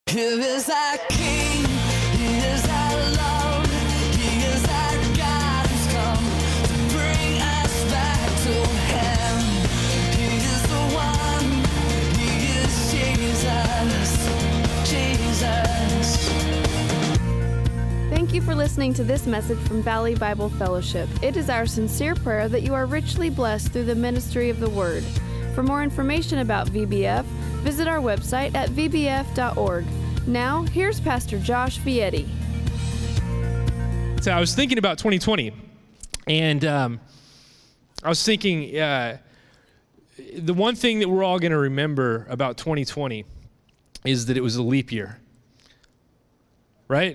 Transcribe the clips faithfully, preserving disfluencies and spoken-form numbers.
Here is our King, He is our Lord, He is our God who's come to bring us back to Him. He is the one, He is Jesus, Jesus. Thank you for listening to this message from Valley Bible Fellowship. It is our sincere prayer that you are richly blessed through the ministry of the Word. For more information about V B F, visit our website at v b f dot org. Now, here's Pastor Josh Vietti. So I was thinking about twenty twenty, and um, I was thinking uh, the one thing that we're all going to remember about twenty twenty is that it was a leap year, right?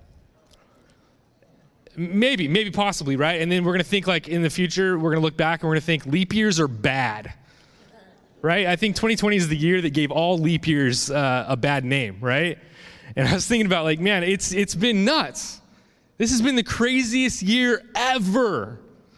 Maybe, maybe possibly, right? And then we're going to think like in the future, we're going to look back and we're going to think leap years are bad. Right? I think twenty twenty is the year that gave all leap years uh, a bad name, right? And I was thinking about like, man, it's it's been nuts. This has been the craziest year ever,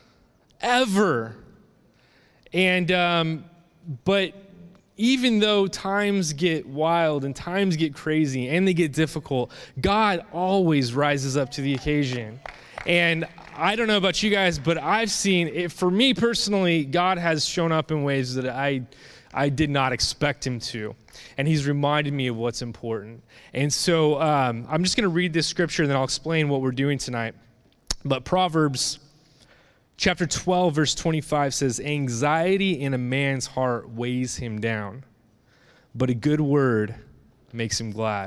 ever. And, um, but even though times get wild and times get crazy and they get difficult, God always rises up to the occasion. And I don't know about you guys, but I've seen it, for me personally, God has shown up in ways that I I did not expect him to. And he's reminded me of what's important. And so um, I'm just going to read this scripture and then I'll explain what we're doing tonight. But Proverbs chapter twelve, verse twenty-five says, "Anxiety in a man's heart weighs him down, but a good word makes him glad."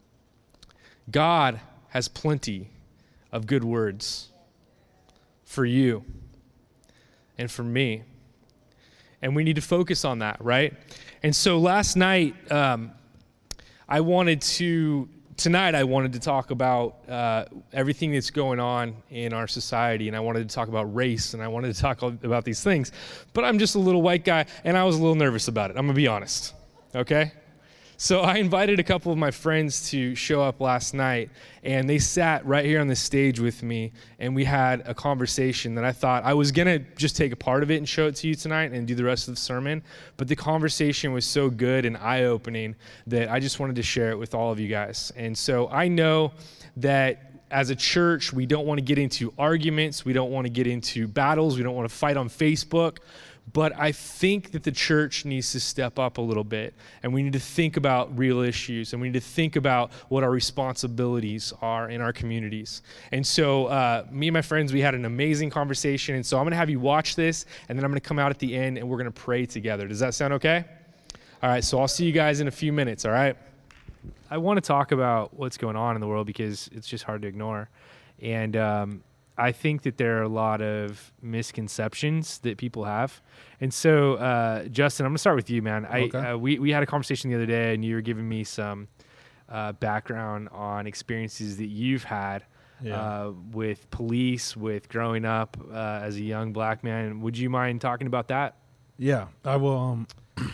God has plenty of good words for you and for me. And we need to focus on that, right? And so last night, um, I wanted to, tonight I wanted to talk about uh, everything that's going on in our society, and I wanted to talk about race, and I wanted to talk about these things. But I'm just a little white guy, and I was a little nervous about it. I'm going to be honest, okay? So I invited a couple of my friends to show up last night, and they sat right here on the stage with me, and we had a conversation that I thought I was going to just take a part of it and show it to you tonight and do the rest of the sermon, but the conversation was so good and eye-opening that I just wanted to share it with all of you guys. And so I know that as a church, we don't want to get into arguments, we don't want to get into battles, we don't want to fight on Facebook, but I think that the church needs to step up a little bit, and we need to think about real issues, and we need to think about what our responsibilities are in our communities. And so uh, me and my friends, we had an amazing conversation, and so I'm going to have you watch this, and then I'm going to come out at the end, and we're going to pray together. Does that sound okay? All right, so I'll see you guys in a few minutes, all right? I want to talk about what's going on in the world because it's just hard to ignore, and um, I think that there are a lot of misconceptions that people have. And so, uh, Justin, I'm going to start with you, man. I, Okay. uh, we, we had a conversation the other day, and you were giving me some uh, background on experiences that you've had Yeah. uh, with police, with growing up uh, as a young black man. Would you mind talking about that? Yeah, I will. Um,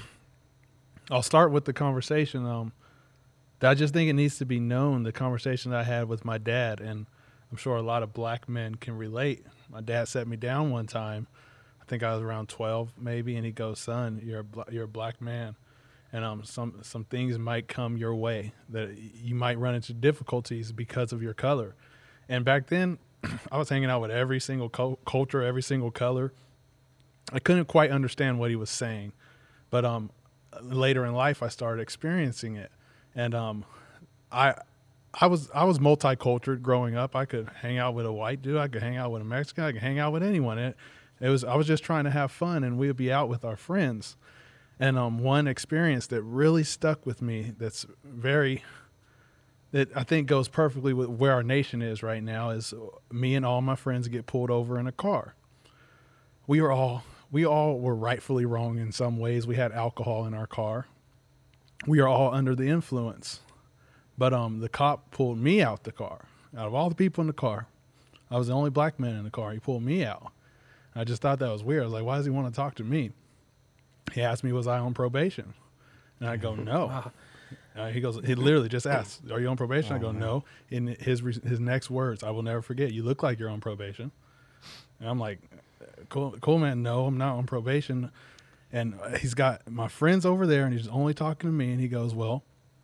I'll start with the conversation. Um, I just think it needs to be known, the conversation that I had with my dad, and I'm sure a lot of black men can relate. My dad sat me down one time. I think I was around twelve maybe, and he goes, "Son, you're a bl- you're a black man, and um some some things might come your way that you might run into difficulties because of your color." And back then, I was hanging out with every single co- culture, every single color. I couldn't quite understand what he was saying, but um later in life I started experiencing it, and um I. I was I was multicultural growing up. I could hang out with a white dude. I could hang out with a Mexican. I could hang out with anyone. It, it was I was just trying to have fun, and we would be out with our friends. And um, one experience that really stuck with me, that's very, that I think goes perfectly with where our nation is right now, is me and all my friends get pulled over in a car. We were all we all were rightfully wrong in some ways. We had alcohol in our car. We are all under the influence. But um, the cop pulled me out the car. Out of all the people in the car, I was the only black man in the car. He pulled me out. I just thought that was weird. I was like, why does he want to talk to me? He asked me, was I on probation? And I go, no. Uh, he goes, he literally just asked, are you on probation? Oh, I go, man. No. In his his next words, I will never forget, you look like you're on probation. And I'm like, cool, cool, man. No, I'm not on probation. And he's got my friends over there, and he's only talking to me. And he goes, well,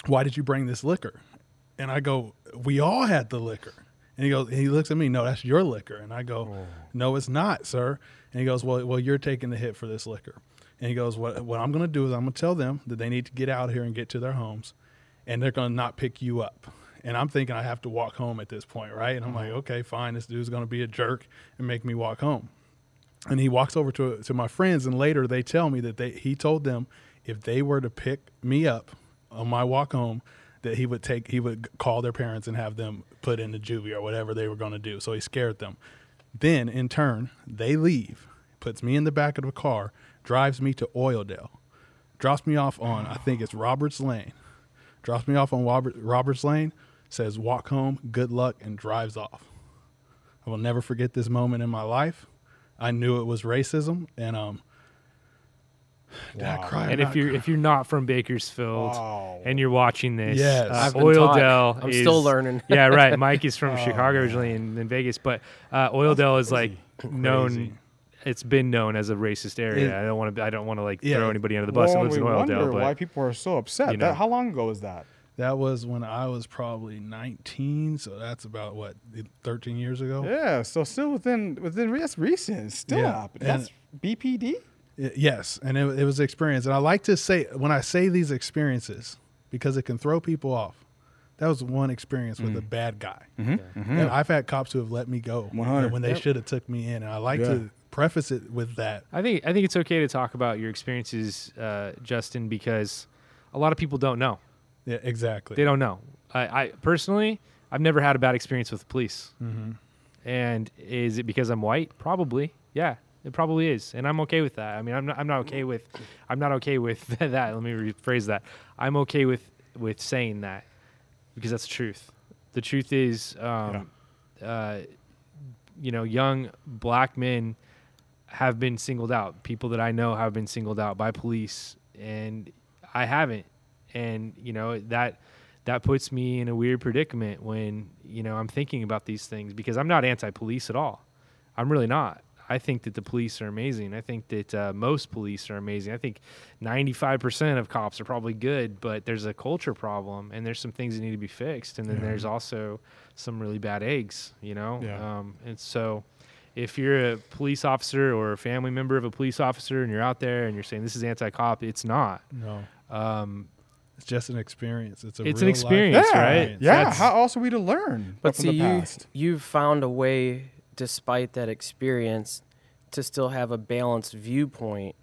why did you bring this liquor? And I go, we all had the liquor. And he goes, he looks at me, no, that's your liquor. And I go, oh. no, it's not, sir. And he goes, well, well, you're taking the hit for this liquor. And he goes, what, what I'm going to do is I'm going to tell them that they need to get out here and get to their homes, and they're going to not pick you up. And I'm thinking I have to walk home at this point, right? And I'm like, okay, fine. This dude's going to be a jerk and make me walk home. And he walks over to to my friends, and later they tell me that they he told them if they were to pick me up on my walk home, that he would take he would call their parents and have them put in the juvie or whatever they were going to do. So he scared them. Then, in turn, they leave, puts me in the back of the car, drives me to Oildale, drops me off on, I think it's Roberts Lane, drops me off on Robert, Roberts Lane, says, walk home, good luck, and drives off. I will never forget this moment in my life. I knew it was racism, and um, did Wow. I cry? And or if not you're cry? if you're not from Bakersfield Wow. and you're watching this, Yes. uh, I've been Oildale taught. I'm is, still learning. Yeah, right. Mike is from Oh, Chicago man. originally and in Vegas, but uh, Oildale is like Crazy. known. It's been known as a racist area. It- I don't want to. I don't want to like Yeah. throw anybody under the bus Well, that lives we in wonder Oildale. why But people are so upset. you know. That, how long ago was that? That was when I was probably nineteen, so that's about, what, thirteen years ago? Yeah, so still within within that's recent. It's still Yeah, happening. That's B P D. Y- Yes, and it, it was an experience. And I like to say, when I say these experiences, because it can throw people off, that was one experience with a bad guy. And I've had cops who have let me go one hundred. when they Yep. should have took me in. And I like Yeah. to preface it with that. I think I think it's okay to talk about your experiences, uh, Justin, because a lot of people don't know. Yeah, exactly. They don't know. I, I personally, I've never had a bad experience with the police. Mm-hmm. And is it because I'm white? Probably. Yeah, it probably is, and I'm okay with that. I mean, I'm not. I'm not okay with. I'm not okay with that. Let me rephrase that. I'm okay with with saying that because that's the truth. The truth is, um, uh, you know, young black men have been singled out. People that I know have been singled out by police, and I haven't. And you know that that puts me in a weird predicament when you know I'm thinking about these things because I'm not anti-police at all. I'm really not. I think that the police are amazing. I think that uh, most police are amazing. I think ninety-five percent of cops are probably good, but there's a culture problem and there's some things that need to be fixed. And then Yeah. there's also some really bad eggs, you know? Yeah. Um, and so if you're a police officer or a family member of a police officer and you're out there and you're saying this is anti-cop, it's not. No, Um, it's just an experience. It's a It's an real experience, life Yeah, right? experience. yeah. That's- How else are we to learn But from see, the you past? you've found a way, despite that experience, to still have a balanced viewpoint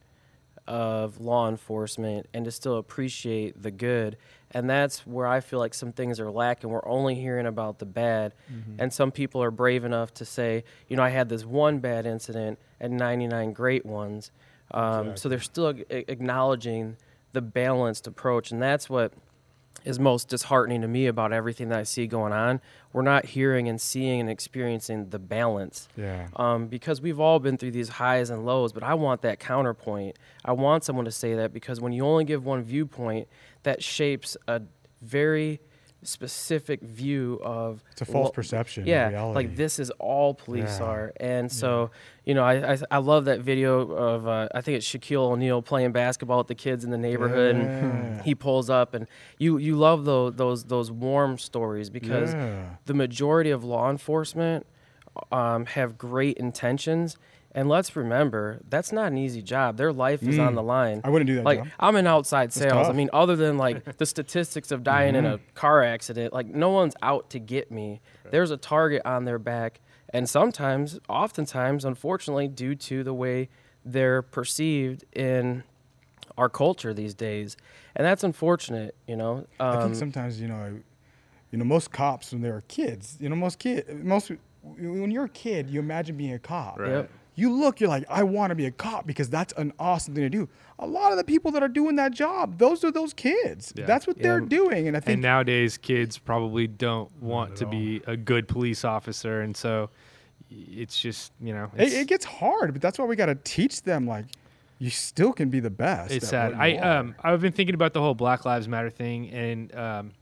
of law enforcement and to still appreciate the good. And that's where I feel like some things are lacking. We're only hearing about the bad. And some people are brave enough to say, you know, I had this one bad incident and ninety-nine great ones. Um, So they're still a- acknowledging the balanced approach. And that's what is most disheartening to me about everything that I see going on. We're not hearing and seeing and experiencing the balance. Yeah. Um, because we've all been through these highs and lows, but I want that counterpoint. I want someone to say that because when you only give one viewpoint, that shapes a very specific view of It's a false lo- perception. of yeah, reality. like this is all police Yeah. are, and so you know, I, I I love that video of uh, I think it's Shaquille O'Neal playing basketball with the kids in the neighborhood, Yeah. and he pulls up, and you you love those those those warm stories because Yeah. the majority of law enforcement um, have great intentions. And let's remember, that's not an easy job. Their life is on the line. I wouldn't do that Like, job. I'm in outside sales. I tough. mean, other than like the statistics of dying in a car accident, like no one's out to get me. There's a target on their back. And sometimes, oftentimes, unfortunately, due to the way they're perceived in our culture these days. And that's unfortunate, you know. I Um, think sometimes you know, you know, most cops when they were kids, you know, most kid, most when you're a kid, you imagine being a cop. Right. Yep. You look, you're like, I want to be a cop because that's an awesome thing to do. A lot of the people that are doing that job, those are those kids. Yeah. That's what they're Yeah. doing, and I think and nowadays, kids probably don't want at to all. be a good police officer, and so it's just you know it, it's, it gets hard. But that's why we got to teach them, like, you still can be the best. it's at sad. what I you are. um I've been thinking about the whole Black Lives Matter thing, and um,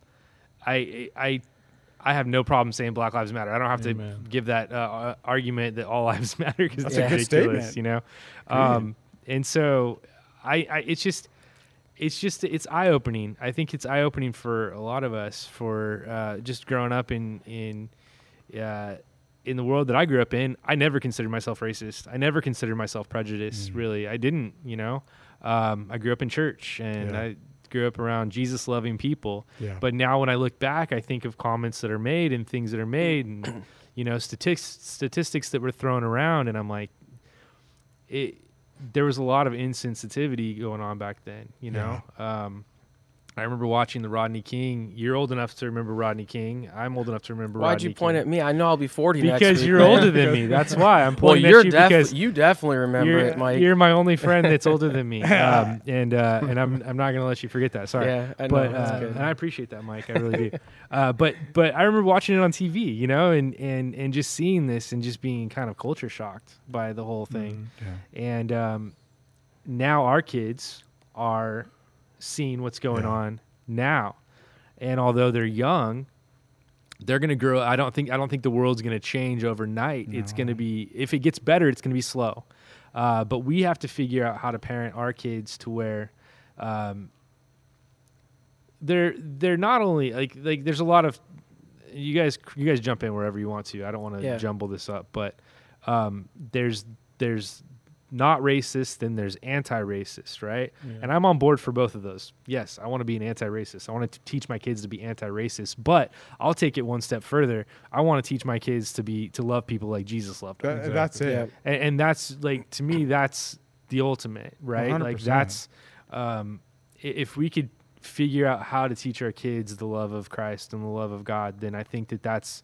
I I I have no problem saying Black Lives Matter. I don't have Amen. to give that uh, argument that all lives matter because it's That's a good ridiculous, statement. you know. Um, and so I, I it's just it's just it's eye opening. I think it's eye opening for a lot of us for uh, just growing up in in uh, in the world that I grew up in. I never considered myself racist. I never considered myself prejudiced. Mm. Really, I didn't. You know, um, I grew up in church and Yeah. I grew up around Jesus loving people. Yeah. But now when I look back, I think of comments that are made and things that are made and you know statistics statistics that were thrown around, and I'm like, it. There was a lot of insensitivity going on back then, you know. Um, I remember watching the Rodney King. You're old enough to remember Rodney King. I'm old enough to remember Why'd Rodney you point King. at me? I know I'll be forty next Because week, you're man. older than me. That's why I'm Well, pointing you're at you def- because you definitely remember you're, it, Mike. you're my only friend that's older than me, um, and uh, and I'm I'm not gonna let you forget that. Sorry. Yeah, I know. But That's uh, good. and I appreciate that, Mike. I really do. Uh, but but I remember watching it on T V, you know, and and and just seeing this and just being kind of culture shocked by the whole thing. Yeah. And um, now our kids are seeing what's going Yeah. on now, and although they're young, they're going to grow. I don't think I don't think the world's going to change overnight. It's going to be, if it gets better, it's going to be slow. Uh, but we have to figure out how to parent our kids to where um, they're they're not only like like there's a lot of you guys you guys jump in wherever you want to. I don't want to Yeah. jumble this up, but um, there's there's not racist, then there's anti-racist, right? Yeah. And I'm on board for both of those. Yes, I want to be an anti-racist. I want to teach my kids to be anti-racist, but I'll take it one step further. I want to teach my kids to be to love people like Jesus loved them. That, That's it. Yeah. And, and that's like, to me, that's the ultimate, right? one hundred Like percent. that's um, i- if we could figure out how to teach our kids the love of Christ and the love of God, then I think that that's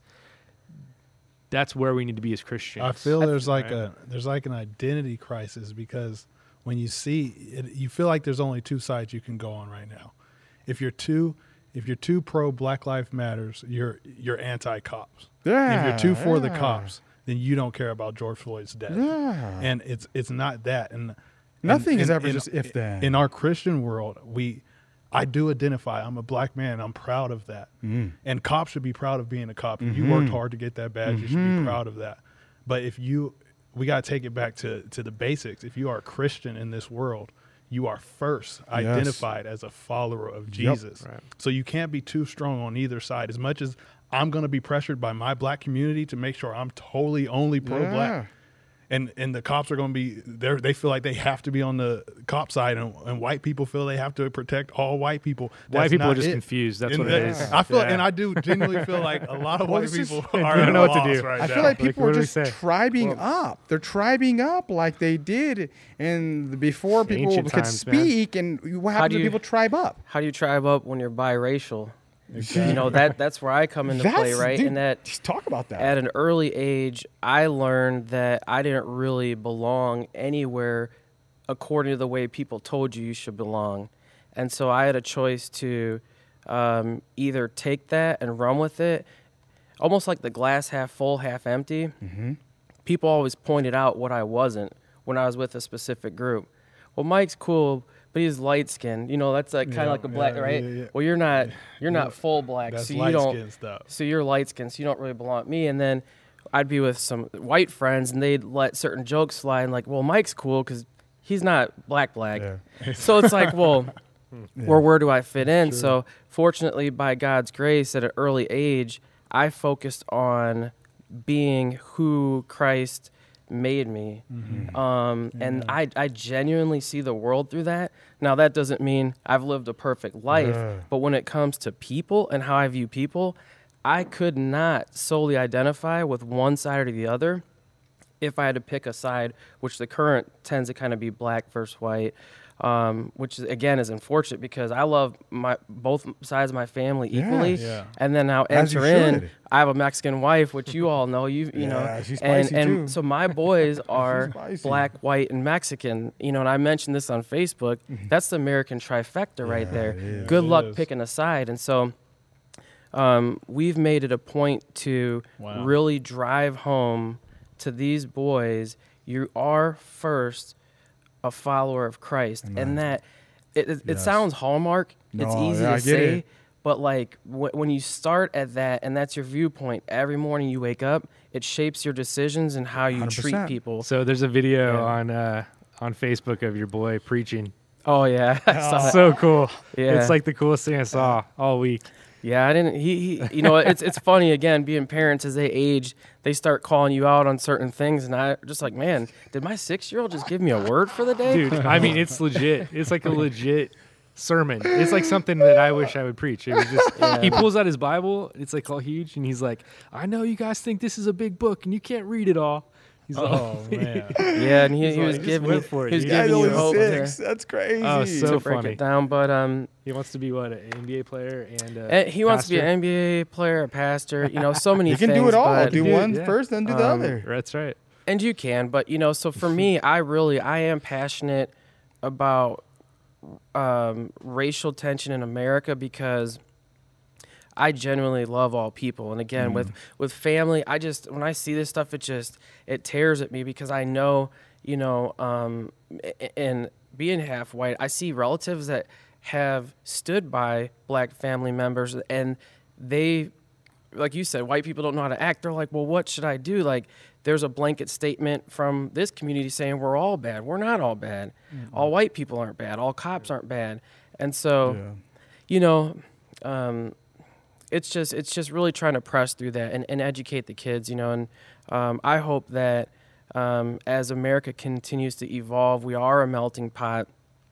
that's where we need to be as Christians. I feel there's like right? a there's like an identity crisis because when you see it, you feel like there's only two sides you can go on right now. If you're too if you're too pro Black Lives Matters, you're you're anti cops. Yeah. If you're too for the yeah. cops, then you don't care about George Floyd's death. Yeah. And it's it's not that. And Nothing and- is and- ever in- just if then. In our Christian world, we I do identify. I'm a black man. I'm proud of that. Mm. And cops should be proud of being a cop. If Mhm. you worked hard to get that badge, you should Mhm. be proud of that. But if you, we got to take it back to, to the basics. If you are a Christian in this world, you are first identified as a follower of Jesus. Right. So you can't be too strong on either side. As much as I'm going to be pressured by my black community to make sure I'm totally only pro-black. Yeah. And and the cops are going to be there. They feel like they have to be on the cop side, and, and white people feel they have to protect all white people. White That's people are not just it. confused. That's And what that- it is. I feel, Yeah. and I do genuinely feel like a lot of Well, white this is- people They are don't at know a what to loss do. right I now. feel like Like, people what are do we just say? tribing up. They're tribing up like they did, and before people Ancient could times, man. speak. And what How happens do when you- people tribe up? How do you tribe up when you're biracial? You know, that that's where I come into play, That's- right? dude, And that just talk about that. at an early age, I learned that I didn't really belong anywhere according to the way people told you you should belong. And so I had a choice to um, either take that and run with it, almost like the glass half full, half empty. Mm-hmm. People always pointed out what I wasn't when I was with a specific group. Well, Mike's cool, but he's light skinned. You know, that's like kind of Yeah, like a black, yeah, right? yeah, yeah. Well, you're not. You're Yeah. not full black, That's so you light don't. skin stuff. So you're light skinned, so you don't really belong with me. And then I'd be with some white friends, and they'd let certain jokes slide, and like, well, Mike's cool because he's not black black. Yeah. So it's like, well, Yeah. where where do I fit in? So fortunately, by God's grace, at an early age, I focused on being who Christ made me. Mm-hmm. Um, and I, I genuinely see the world through that. Now, that doesn't mean I've lived a perfect life, Yeah. but when it comes to people and how I view people, I could not solely identify with one side or the other. If I had to pick a side, which the current tends to kind of be black versus white, um, which is, again is unfortunate because I love my both sides of my family Yeah. equally. Yeah. And then now As you enter in, should. I have a Mexican wife, which you all know. You you Yeah, know, she's and spicy and too. so my boys are spicy. black, white, and Mexican. You know, and I mentioned this on Facebook. That's the American trifecta right Mm-hmm. Yeah, there. it is. Good It luck is. picking a side. And so. Um, we've made it a point to Wow. really drive home to these boys, you are first a follower of Christ. Amen. And that, it, it, it Yes. sounds hallmark. It's No, easy yeah, I to get say. it. But like wh- when you start at that and that's your viewpoint, every morning you wake up, it shapes your decisions and how you one hundred percent. treat people. So there's a video Yeah. on uh, on Facebook of your boy preaching. Oh yeah, I saw that. So cool. Yeah. It's like the coolest thing I saw all week. Yeah, I didn't. He, he you know, it's it's funny again being parents as they age, they start calling you out on certain things, and I just like, man, did my six year old just give me a word for the day? Dude, I mean, it's legit. It's like a legit sermon. It's like something that I wish I would preach. It was just Yeah. he pulls out his Bible. It's like all huge, and he's like, "I know you guys think this is a big book, and you can't read it all." He's like, Oh man. Yeah, and he, He's he like, was just giving went you, for it, he was dude. Guy's giving you only hope six. to, That's crazy. Oh, so to break funny. it down. But um, He wants to be what, an N B A player and a eh, he wants to be an pastor? N B A player, a pastor. You know, so many You can things. do it all. but- Do do it, one yeah. first, then do the Um, other. That's right. And you can, but you know, so for me, I really, I am passionate about um, racial tension in America because I genuinely love all people. And again, with with family, I just when I see this stuff, it just it tears at me because I know, you know, um, a- and being half white, I see relatives that have stood by black family members, and they, like you said, white people don't know how to act. They're like, well, what should I do? Like, there's a blanket statement from this community saying we're all bad. We're not all bad. All white people aren't bad. All cops aren't bad. And so, Yeah. you know, um, it's just it's just really trying to press through that and, and educate the kids, you know. And um, I hope that um, as America continues to evolve, we are a melting pot.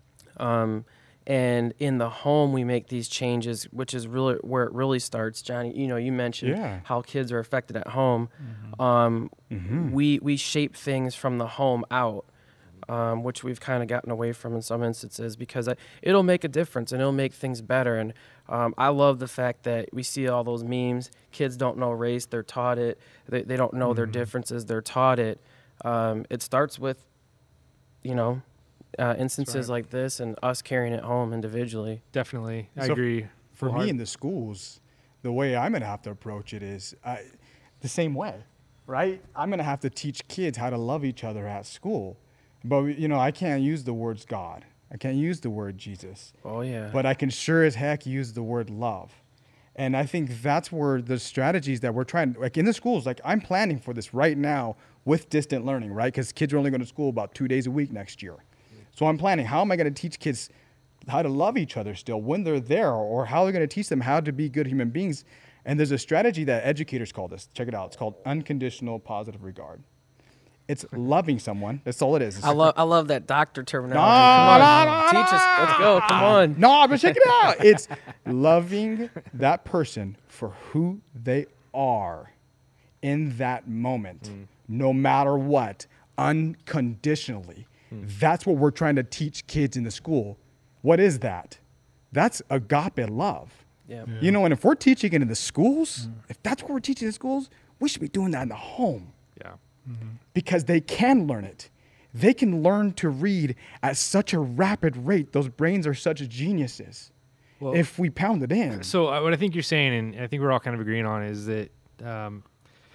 Um, and in the home, we make these changes, which is really where it really starts. Johnny, you know, you mentioned Yeah. how kids are affected at home. Um, We we shape things from the home out, um, which we've kind of gotten away from in some instances because I, it'll make a difference and it'll make things better. And um, I love the fact that we see all those memes. Kids don't know race; they're taught it. They they don't know their differences; they're taught it. Um, it starts with, you know, uh, instances like this and us carrying it home individually. Definitely. I So agree. For Full me heart. in the schools, the way I'm gonna have to approach it is I, the same way, right? I'm gonna have to teach kids how to love each other at school, but you know I can't use the words God. I can't use the word Jesus, Oh yeah. but I can sure as heck use the word love. And I think that's where the strategies that we're trying, like in the schools, like I'm planning for this right now with distant learning, right? Because kids are only going to school about two days a week next year. So I'm planning, how am I going to teach kids how to love each other still when they're there, or how are we going to teach them how to be good human beings? And there's a strategy that educators call this. Check it out. It's called unconditional positive regard. It's loving someone. That's all it is. It's I love I love that doctor terminology. No, Come on, no, no, teach us. Let's go. Come on. No, but check it out. It's loving that person for who they are in that moment, no matter what, unconditionally. That's what we're trying to teach kids in the school. What is that? That's agape love. Yeah. You know, and if we're teaching it in the schools, if that's what we're teaching in the schools, we should be doing that in the home Yeah. because they can learn it. They can learn to read at such a rapid rate. Those brains are such geniuses. Well, if we pound it in. So uh, what I think you're saying, and I think we're all kind of agreeing on, is that um,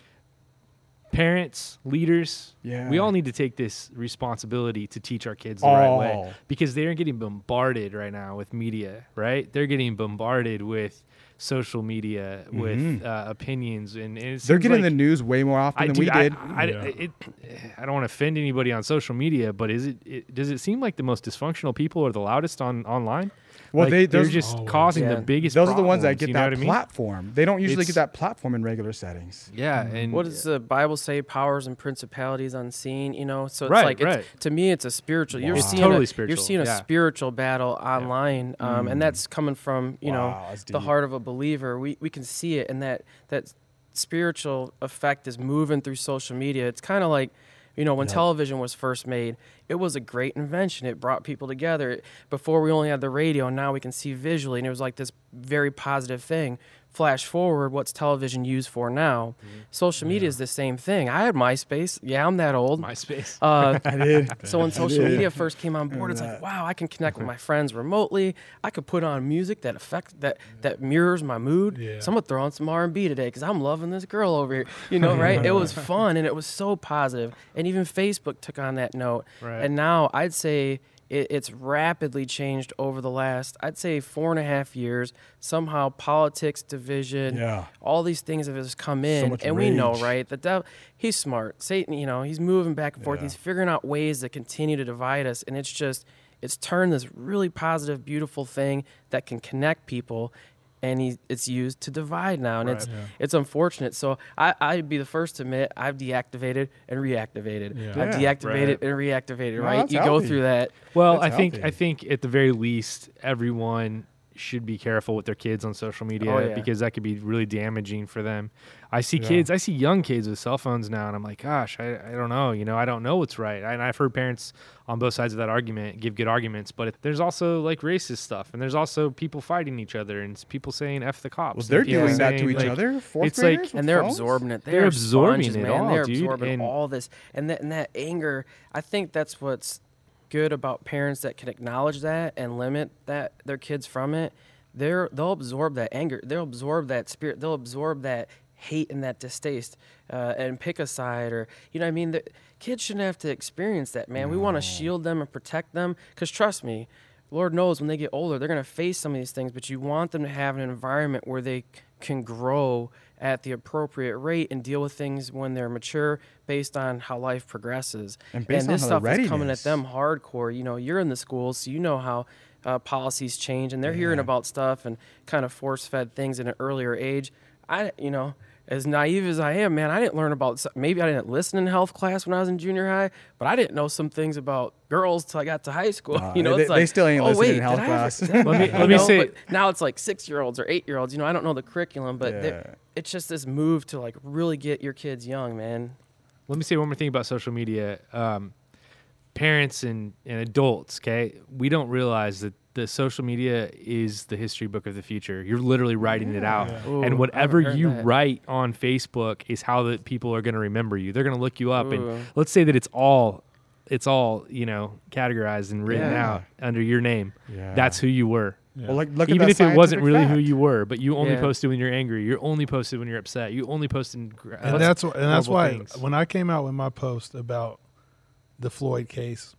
parents, leaders, Yeah. we all need to take this responsibility to teach our kids the right way Oh. because they're getting bombarded right now with media, right? They're getting bombarded with social media, with uh, opinions, and, and it They're seems getting like- the news way more often I, than dude, we I, did. I, Yeah. it, I don't want to offend anybody on social media, but is it, it does it seem like the most dysfunctional people are the loudest on online? Well, Like, they- they're those- just Always. causing Yeah. the biggest. Those are the ones that problems, get you know that what I mean? platform. They don't usually It's- get that platform in regular settings. Yeah, and What does the Bible say? Powers and principalities unseen. You know, so it's Right, like it's, right. to me, it's a spiritual. You're Wow. seeing Totally a, spiritual, You're seeing a yeah. spiritual battle online, um, and that's coming from you Wow, know that's the deep. heart of a believer. We we can see it, and that that spiritual effect is moving through social media. It's kind of like. You know, when Yep. television was first made, it was a great invention. It brought people together. Before we only had the radio, and now we can see visually, and it was like this very positive thing. Flash forward, what's television used for now? Social media is the same thing. I had MySpace. Yeah, I'm that old. MySpace. Uh, I did. so when social did. media first came on board, it's like, wow, I can connect with my friends remotely. I could put on music that affect that that mirrors my mood. Yeah. So I'm gonna throw on some R and B today because I'm loving this girl over here. You know, right? It was fun and it was so positive. And even Facebook took on that note. Right. And now I'd say it, it's rapidly changed over the last, I'd say four and a half years. Somehow politics, division, Yeah. all these things have just come in, much and we know, rage. right? The devil, he's smart. Satan, you know, he's moving back and forth. Yeah. He's figuring out ways to continue to divide us, and it's just, it's turned this really positive, beautiful thing that can connect people. And he, it's used to divide now, and Right. it's Yeah. it's unfortunate. So I, I'd be the first to admit I've deactivated and reactivated. Yeah. I've Yeah, deactivated right. and reactivated. No, right? that's You go healthy. through that. Well, That's I think healthy. I think at the very least, everyone should be careful with their kids on social media Oh, yeah. because that could be really damaging for them. I see Yeah. kids, I see young kids with cell phones now, and I'm like, gosh, I, I don't know. You know, I don't know what's right. And I've heard parents on both sides of that argument give good arguments, but it, there's also like racist stuff, and there's also people fighting each other, and it's people saying "f the cops." Well, and they're people doing that to saying, each like, other. Fourth it's like- graders with And they're phones? absorbing it. They They're are absorbing sponges, it man. all, They're dude, absorbing and- all this, and that and that anger. I think that's what's good about parents that can acknowledge that and limit that their kids from it. They're they'll absorb that anger. They'll absorb that spirit. They'll absorb that hate and that distaste, uh, and pick a side, or you know what I mean. The kids shouldn't have to experience that, man. We want to shield them and protect them, because trust me, Lord knows when they get older, they're going to face some of these things, but you want them to have an environment where they c- can grow at the appropriate rate and deal with things when they're mature based on how life progresses. And based on this how the stuff is coming at readiness. them hardcore. You know, you're in the schools, so you know how uh, policies change, and they're hearing Yeah. about stuff and kind of force-fed things at an earlier age. I, you know, as naive as I am, man, I didn't learn about, maybe I didn't listen in health class when I was in junior high, but I didn't know some things about girls till I got to high school. Nah, you know, they- it's they like, still ain't oh, listening wait, in health did I ever- class. did I ever- Let me- you let me know, say- but now it's like six-year-olds or eight-year-olds. You know, I don't know the curriculum, but they're- Yeah. it's just this move to like really get your kids young, man. Let me say one more thing about social media. Um, parents and, and adults, okay, we don't realize that the social media is the history book of the future. You're literally writing it out. Yeah. Ooh, I and whatever haven't heard you that. write on Facebook is how the people are going to remember you. They're going to look you up. Ooh. And let's say that it's all, it's all, you know, categorized and written Yeah. out under your name. Yeah. That's who you were. Yeah. Well, like, look at Even that if it wasn't scientific really fact. who you were, but you only Yeah. posted when you're angry. You only posted when you're upset. You only posted. In, gra- and uh, that's wh- and that's horrible why things. when I came out with my post about the Floyd case,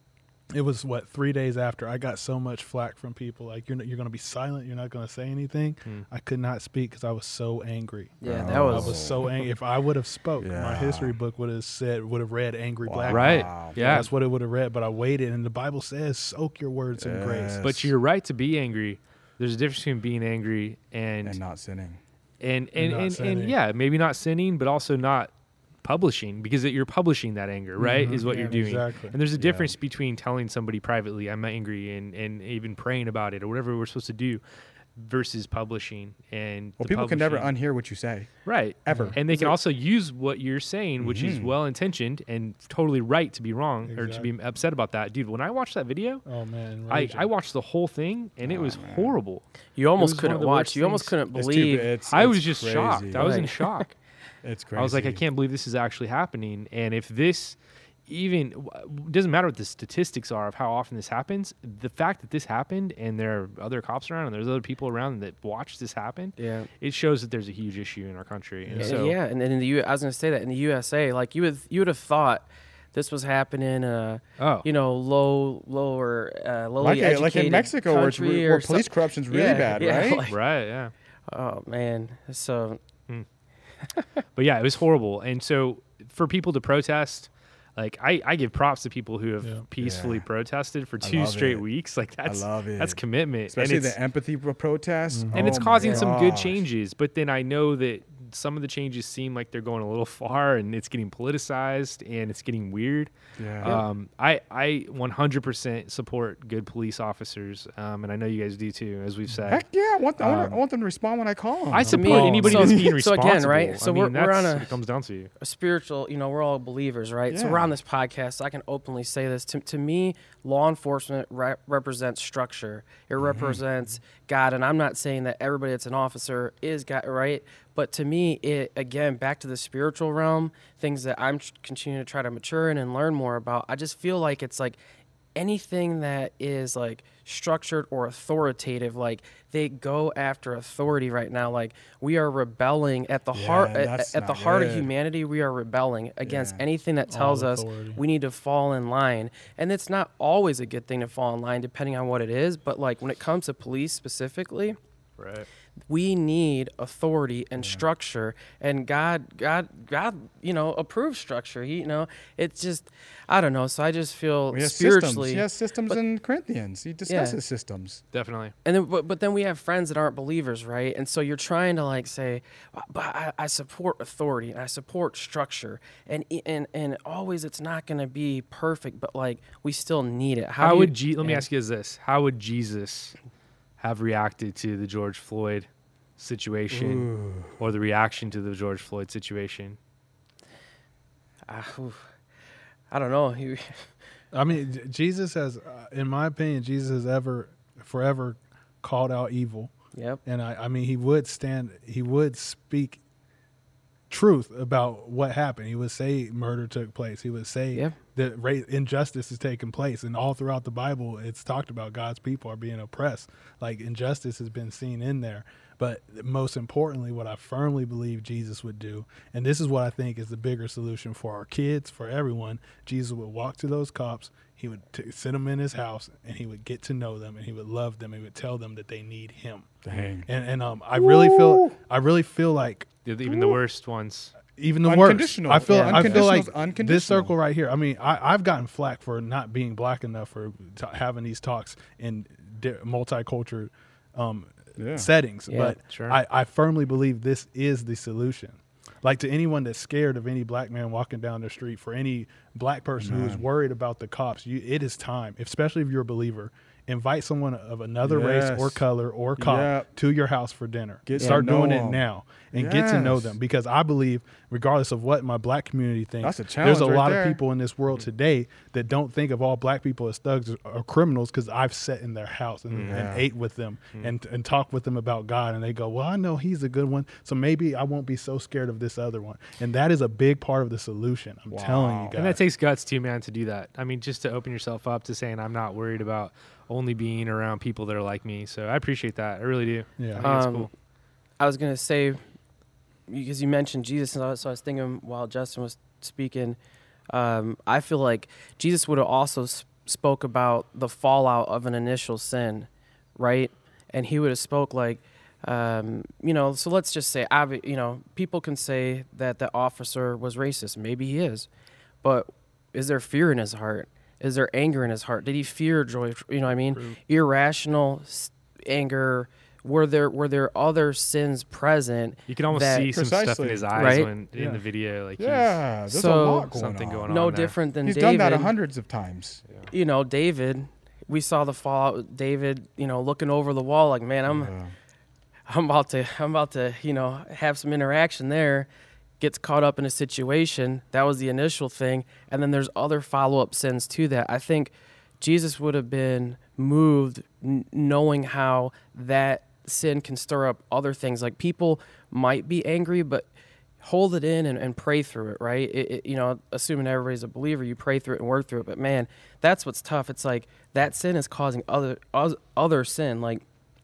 it was what three days after I got so much flack from people like you're n- you're going to be silent, you're not going to say anything. Hmm. I could not speak because I was so angry. Yeah, Oh. that I was, was so angry. If I would have spoke, my Yeah. history book would have said would have read angry Wow. black. Right. Wow. Yeah. That's what it would have read. But I waited, and the Bible says, "Soak your words in grace." Yes. But you're right to be angry. There's a difference between being angry and and not sinning. and and, not and, and, sinning. yeah, maybe not sinning, but also not publishing, because it, you're publishing that anger, right? Mhm. Is what Yeah, you're doing. exactly. And there's a Yeah. difference between telling somebody privately I'm angry and and even praying about it or whatever we're supposed to do versus publishing. And Well, the people can never publishing- unhear what you say. right ever. and they Is can it- also use what you're saying, which is Mhm. well intentioned and totally right to be wrong or to be Exactly. upset about that, dude. When I watched that video, Oh man, I, raging. I watched the whole thing and it Oh, was man. horrible. you almost was one of couldn't the watch. worst You almost things. couldn't It's too believe. ba- it's- I it's was just crazy. shocked. I was in Like- shock. It's crazy. I was like, I can't believe this is actually happening. And if this even it doesn't matter what the statistics are of how often this happens, the fact that this happened and there are other cops around and there's other people around that watch this happen, Yeah. it shows that there's a huge issue in our country. And Yeah, so, yeah, and then in the U, I was going to say that in the U S A, like you would you would have thought this was happening, uh, oh, you know, low, lower, uh, lowly like, educated like in Mexico, where, it's country re- or where police some- corruption's really Yeah, bad, yeah, right? like- right, yeah. oh man, so But yeah, it was horrible. And so for people to protest, like I, I give props to people who have Yeah. peacefully Yeah. protested for I two love straight it. weeks. Like that's love it. that's commitment. Especially and it's, the empathy pro- protests. and it's Oh my causing some good gosh. changes. But then I know that some of the changes seem like they're going a little far, and it's getting politicized, and it's getting weird. Yeah. Um, I I one hundred percent support good police officers, um, and I know you guys do too, as we've said. Heck yeah, I want, I, want, Um, I want them to respond when I call them. I support me, anybody so- that's being so responsible. again, right, so I mean, we're- we're that's on a- what it comes down to. a spiritual, you know, we're all believers, right? So Yeah. we're on this podcast, so I can openly say this. To, to me, law enforcement re- represents structure. It Mm-hmm. represents God, and I'm not saying that everybody that's an officer is God, right? But to me, it again back to the spiritual realm, things that I'm tr- continuing to try to mature in and learn more about. I just feel like it's like anything that is like structured or authoritative, like they go after authority right now. Like we are rebelling at the Yeah, heart at, that's at the not heart of good. humanity. We are rebelling against Yeah. anything that tells us authority. we need to fall in line. And it's not always a good thing to fall in line depending on what it is, but like when it comes to police specifically, Right. we need authority and structure, and God, God, God, you know, approves structure. He, you know, it's just, I don't know. So I just feel We have spiritually, systems. He has systems but- in Corinthians. He discusses systems. Definitely. and then, but, but then we have friends that aren't believers, right? And so you're trying to like say, but I, I support authority and I support structure, and and and always it's not going to be perfect, but like we still need it. How, do you- would Je- let me yeah. ask you this: how would Jesus have reacted to the George Floyd situation, or the reaction to the George Floyd situation? Ah, oof. I don't know. He, I mean, J- Jesus has, uh, in my opinion, Jesus has ever, forever called out evil. yep. And I, I mean, he would stand, he would speak truth about what happened. He would say murder took place. He would say Yeah. that ra- injustice is taking place. And all throughout the Bible, it's talked about God's people are being oppressed. Like injustice has been seen in there. But most importantly, what I firmly believe Jesus would do, and this is what I think is the bigger solution for our kids, for everyone, Jesus would walk to those cops. He would t- sit them in his house, and he would get to know them, and he would love them. He would tell them that they need him. Dang. And and um, I really feel, I really feel like Even the worst ones. even the worst. Unconditional. I feel, Yeah. I feel like Unconditional's unconditional. this circle right here. I mean, I, I've gotten flack for not being black enough for t- having these talks in di- multicultural um, Yeah. settings, Yeah, but sure. I, I firmly believe this is the solution. Like to anyone that's scared of any black man walking down the street, for any black person who's Man. worried about the cops, you, it is time, especially if you're a believer. Invite someone of another race Yes. or color or cop Yep. to your house for dinner. Get to Start know doing it 'em. now and get to know Yes. them, because I believe, regardless of what my black community thinks, That's a there's a challenge right lot there. of people in this world today that don't think of all black people as thugs or, or criminals, because I've sat in their house and, Yeah. and ate with them and and talked with them about God, and they go, well, I know he's a good one, so maybe I won't be so scared of this other one. And that is a big part of the solution. I'm telling you Wow. guys. And that takes guts too, man, to do that. I mean, just to open yourself up to saying, I'm not worried about only being around people that are like me. So I appreciate that. I really do. Yeah. I think it's Um, cool. I was gonna say, because you mentioned Jesus, and so I was thinking while Justin was speaking, um, I feel like Jesus would have also s- spoke about the fallout of an initial sin, right? And he would have spoke like, um, you know, so let's just say, obvi- you know, people can say that the officer was racist. Maybe he is, but is there fear in his heart? Is there anger in his heart? Did he fear joy? You know what I mean? True. Irrational s- anger. Were there were there other sins present? You can almost that- see some stuff in Precisely. his eyes Right? when in Yeah. the video. Like Yeah, there's So- a lot he's going something on. going on. No there. different than He's David. done that hundreds of times. You know, David. We saw the fallout. David, you know, looking over the wall, like, man, I'm, Yeah. I'm about to, I'm about to, you know, have some interaction there. Gets caught up in a situation. That was the initial thing, and then there's other follow-up sins to that. I think Jesus would have been moved, n- knowing how that sin can stir up other things. Like people might be angry, but hold it in and, and pray through it, right? It, it, you know, assuming everybody's a believer, you pray through it and work through it. But man, that's what's tough. It's like that sin is causing other oth- other sin, like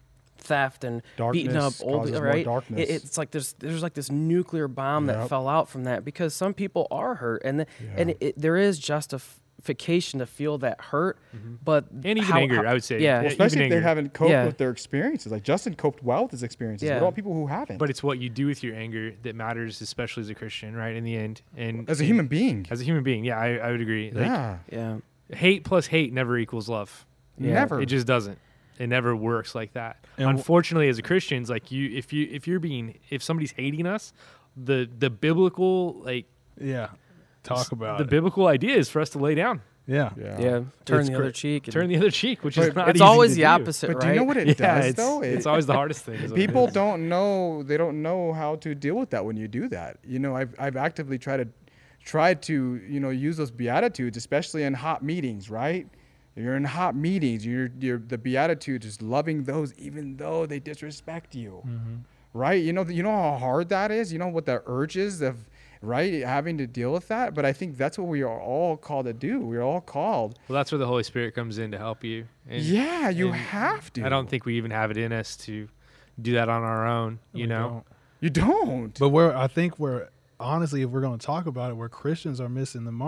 theft and beating up Darkness old, causes more right? darkness. It, it's like there's there's like this nuclear bomb that Yep. fell out from that, because some people are hurt, and the, and Yeah. it, it, there is justification to feel that hurt, but And even how- anger, how- I would say. yeah. even Especially if they anger. haven't coped Yeah. with their experiences. Like Justin coped well with his experiences. Yeah. What about people who haven't? But it's what you do with your anger that matters, especially as a Christian, right? In the end, and as a and- human being. as a human being, yeah, I, I would agree. Like, Yeah. yeah, hate plus hate never equals love. Yeah. Never. It just doesn't. It never works like that. And w- Unfortunately, as a Christians, like you, if you if you're being if somebody's hating us, the the biblical like yeah. Talk about the it. biblical idea is for us to lay down, yeah. yeah. yeah, turn It's the cr- other cheek. and- turn the other cheek, which is But not it's easy always to the do. opposite, But right? do you know what it Yeah, does it's, though? It- it's always the hardest thing. is what it people is. don't know they don't know how to deal with that when you do that. You know, I've I've actively tried to tried to, you know, use those beatitudes, especially in hot meetings, right? You're in hot meetings, you're you're the beatitude is loving those even though they disrespect you. Right? You know you know how hard that is? You know what the urge is of right having to deal with that? But I think that's what we are all called to do. We're all called. Well, that's where the Holy Spirit comes in to help you. And, yeah, you and have to. I don't think we even have it in us to do that on our own. You We know, don't. you don't. But where I think we're honestly, if we're going to talk about it, where Christians are missing the mark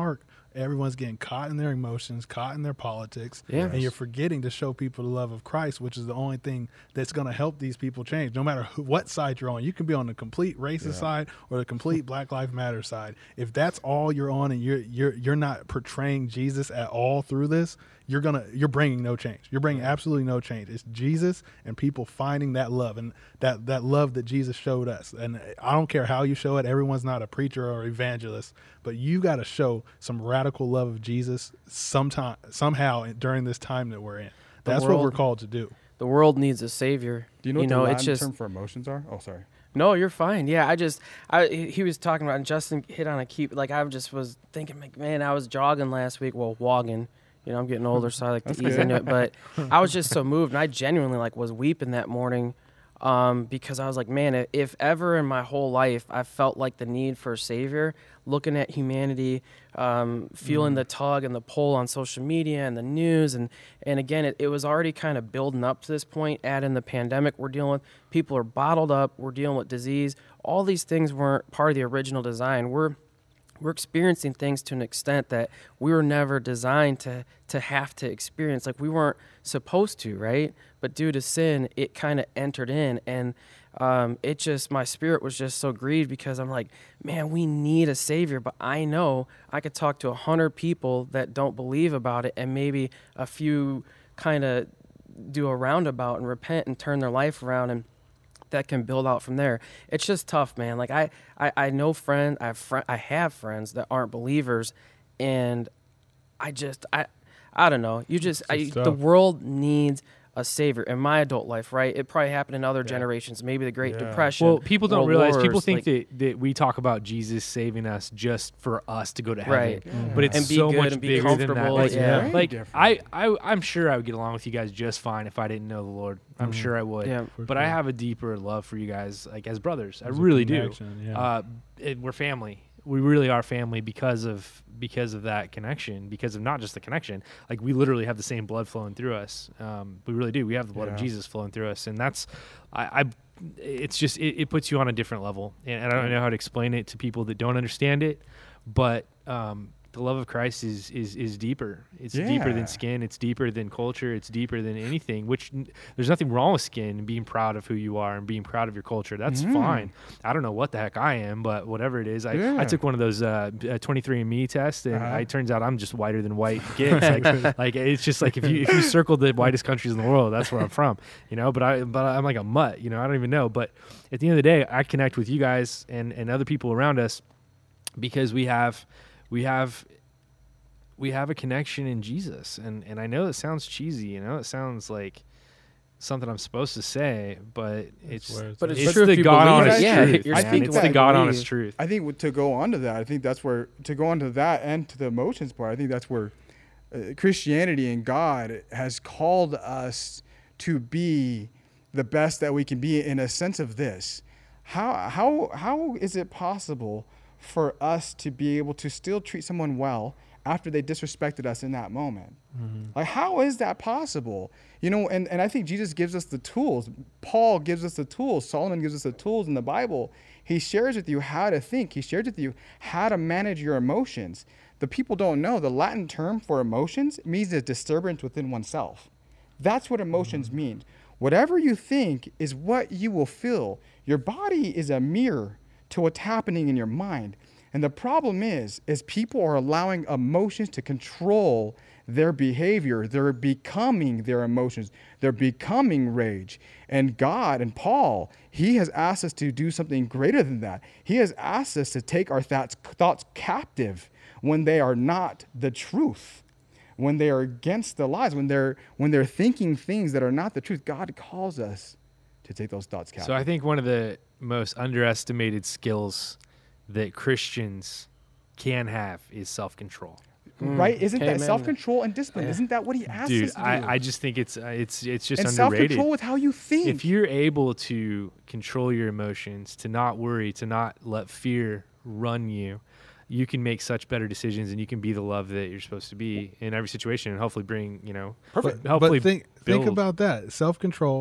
everyone's getting caught in their emotions, caught in their politics, Yeah. and you're forgetting to show people the love of Christ, which is the only thing that's going to help these people change. No matter who, what side you're on, you can be on the complete racist Yeah. side or the complete Black Lives Matter side. If that's all you're on, and you're you're you're not portraying Jesus at all through this, you're gonna you're bringing no change. You're bringing absolutely no change. It's Jesus and people finding that love and that that love that Jesus showed us. And I don't care how you show it. Everyone's not a preacher or evangelist, but you got to show some radical love of Jesus sometime somehow during this time that we're in. That's what world- we're called to do. The world needs a savior. Do you know you what know the it's Latin just term for emotions are? Oh, sorry. No, you're fine. Yeah, I just, I he he was talking about, and Justin hit on a key. Like I just was thinking, like, man, I was jogging last week, well, wogging. You know, I'm getting older, so I like to That's ease good. into it. But I was just so moved, and I genuinely like was weeping that morning, um, because I was like, man, if ever in my whole life I felt like the need for a savior, looking at humanity, um, feeling the tug and the pull on social media and the news, and and again, it, it was already kind of building up to this point. Add in the pandemic we're dealing with, people are bottled up, we're dealing with disease. All these things weren't part of the original design. We're we're experiencing things to an extent that we were never designed to to have to experience. Like we weren't supposed to, right? But due to sin, it kind of entered in, and um, it just, my spirit was just so grieved because I'm like, man, we need a savior. But I know I could talk to a hundred people that don't believe about it, and maybe a few kind of do a roundabout and repent and turn their life around, and that can build out from there. It's just tough, man. Like I, I, I know friends, I have fr- I have friends that aren't believers, and I just, I, I don't know. You just, I, It's the tough. world needs a savior. In my adult life, right? It probably happened in other generations. Maybe the Great Yeah. Depression. Well, people don't World realize. People Wars, think like- that, that we talk about Jesus saving us just for us to go to heaven, Right. Yeah. but it's And be so good much and be bigger than that. comfortable, Like, yeah. Very like different. I, I, I'm sure I would get along with you guys just fine if I didn't know the Lord. I'm sure I would. Yeah. For But I sure. have a deeper love for you guys, like as brothers. I There's a really do. connection, yeah. Uh, it, we're family. We really are family because of because of that connection. Because of not just the connection, like we literally have the same blood flowing through us. Um, we really do. We have the blood of Yeah. Jesus flowing through us, and that's, I, I it's just it, it puts you on a different level. And, and I don't know how to explain it to people that don't understand it, but um, the love of Christ is is is deeper. It's deeper Yeah. than skin. It's deeper than culture. It's deeper than anything. Which n- there's nothing wrong with skin and being proud of who you are and being proud of your culture. That's Mhm. fine. I don't know what the heck I am, but whatever it is, I, Yeah. I took one of those uh, uh, twenty-three and me tests, and Uh-huh. it turns out I'm just whiter than white kids. like, like it's just like if you if you circle the whitest countries in the world, that's where I'm from. You know, but I but I'm like a mutt. You know, I don't even know. But at the end of the day, I connect with you guys and and other people around us because we have we have. we have a connection in Jesus. And, and I know it sounds cheesy, you know, it sounds like something I'm supposed to say, but it's, where it's But at. it's it's true if the you God believe honest it. Yeah, truth. you're man. speaking It's what the you God believe. honest truth. I think w- to go on to that, I think that's where to go on to that and to the emotions part. I think that's where uh, Christianity and God has called us to be the best that we can be in a sense of this. How how how is it possible for us to be able to still treat someone well after they disrespected us in that moment? Like, how is that possible? You know, and, and I think Jesus gives us the tools. Paul gives us the tools. Solomon gives us the tools in the Bible. He shares with you how to think. He shares with you how to manage your emotions. The people don't know the Latin term for emotions means a disturbance within oneself. That's what emotions mean. Whatever you think is what you will feel. Your body is a mirror to what's happening in your mind. And the problem is, is people are allowing emotions to control their behavior. They're becoming their emotions. They're becoming rage. And God and Paul, he has asked us to do something greater than that. He has asked us to take our thoughts, thoughts captive when they are not the truth, when they are against the lies, when they're when they're thinking things that are not the truth. God calls us to take those thoughts captive. So I think one of the most underestimated skills that Christians can have is self-control. Right? Isn't that Amen. self-control and discipline? Yeah. Isn't that what he asks Dude, us to do? I, I just think it's uh, it's it's just and underrated. self-control with how you think. If you're able to control your emotions, to not worry, to not let fear run you, you can make such better decisions, and you can be the love that you're supposed to be in every situation, and hopefully bring, you know, Perfect. hopefully but think think build. about that self control,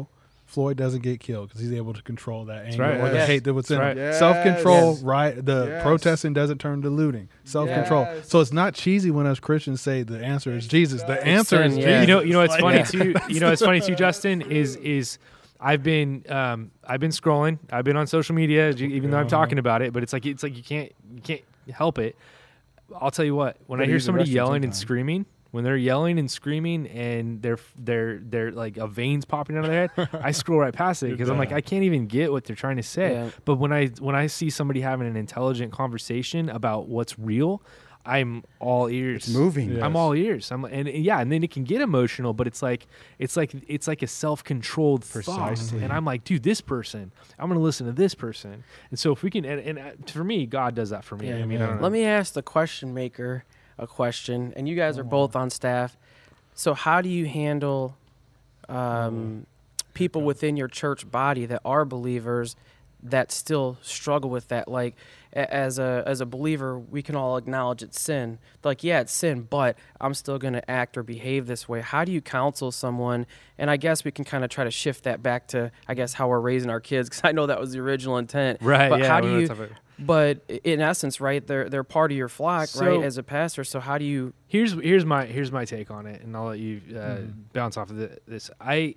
Floyd doesn't get killed because he's able to control that anger right. or the Yes. hate that was in That's him. right. Self-control, Yes. right? The Yes. protesting doesn't turn to looting. Self-control. Yes. So it's not cheesy when us Christians say the answer is Jesus. The answer sin, is yeah. Jesus. You know, you know what's Like- funny Yeah. too. You know what's funny too, Justin is is I've been um, I've been scrolling. I've been on social media, even though I'm talking about it. But it's like it's like you can't you can't help it. I'll tell you what. When I Gotta hear use the somebody restroom yelling and sometime. screaming, when they're yelling and screaming and they're they're they're like a veins popping out of their head, I scroll right past it because I'm like I can't even get what they're trying to say. Yeah. But when I when I see somebody having an intelligent conversation about what's real, I'm all ears. It's moving. Yeah. I'm Yes. all ears. I'm and yeah, and then it can get emotional, but it's like it's like it's like a self-controlled thought. Precisely. And I'm like, dude, this person, I'm gonna listen to this person. And so if we can, and, and uh, for me, God does that for me. Yeah. I mean, I don't know. Let me ask the question maker a question, and you guys are Oh. both on staff. So how do you handle um, people within your church body that are believers that still struggle with that? Like, a- as a as a believer, we can all acknowledge it's sin. Like, yeah, it's sin, but I'm still going to act or behave this way. How do you counsel someone? And I guess we can kind of try to shift that back to, I guess, how we're raising our kids, because I know that was the original intent. Right, But yeah, how do we were you? talking about- But in essence, right, they're they're part of your flock, So- right, as a pastor. So how do you? here's here's my here's my take on it, and I'll let you uh, Mm-hmm. bounce off of the, this. I